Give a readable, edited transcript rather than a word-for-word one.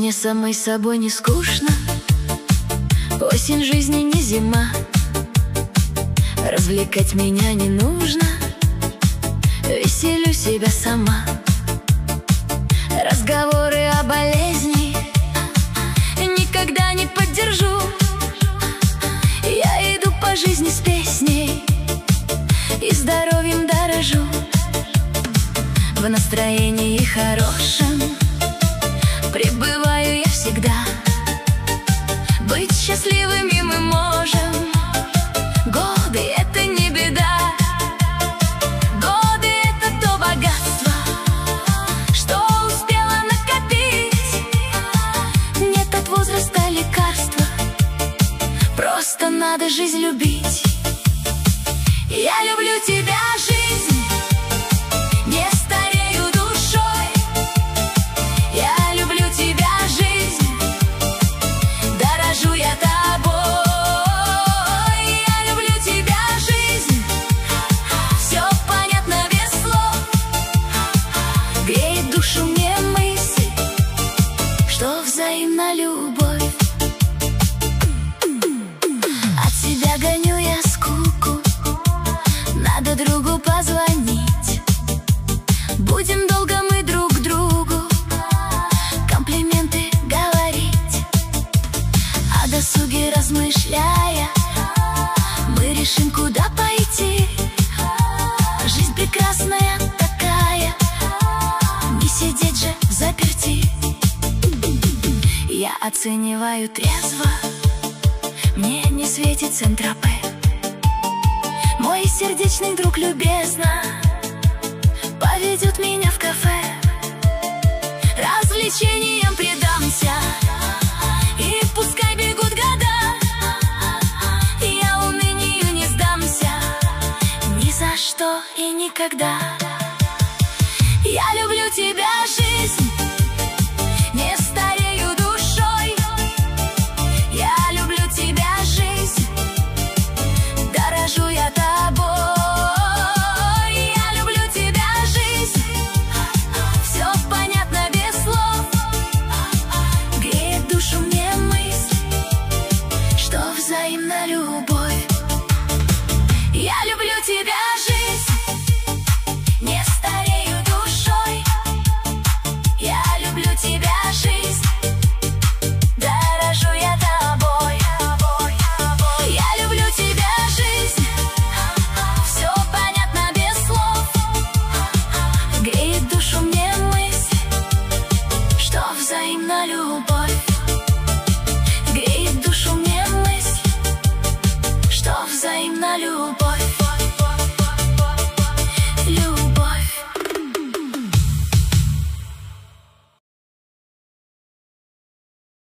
Мне самой собой не скучно, осень жизни не зима. Развлекать меня не нужно, веселю себя сама. Разговоры о болезни никогда не поддержу. Я иду по жизни с песней и здоровьем дорожу. В настроении хорошем пребываю я всегда. Быть счастливыми мы можем, годы — это не беда. Годы — это то богатство, что успела накопить. Нет от возраста лекарства, просто надо жизнь любить. Я люблю тебя, жизнь, не старею душой. Я люблю тебя, жизнь, дорожу я тобой. Я люблю тебя, жизнь, все понятно без слов. Греет душу мне мысль, что взаимна любовь. От себя гоню я скуку, надо другу позвонить. Будем долго мы друг другу комплименты говорить. О досуге размышляя, мы решим, куда пойти. Жизнь прекрасная такая, не сидеть же взаперти. Я оцениваю трезво, мне не светит Сент-Тропе. Мой сердечный друг любезно поведет меня в кафе. Развлечениям предамся, и пускай бегут года. Я унынию не сдамся, ни за что и никогда.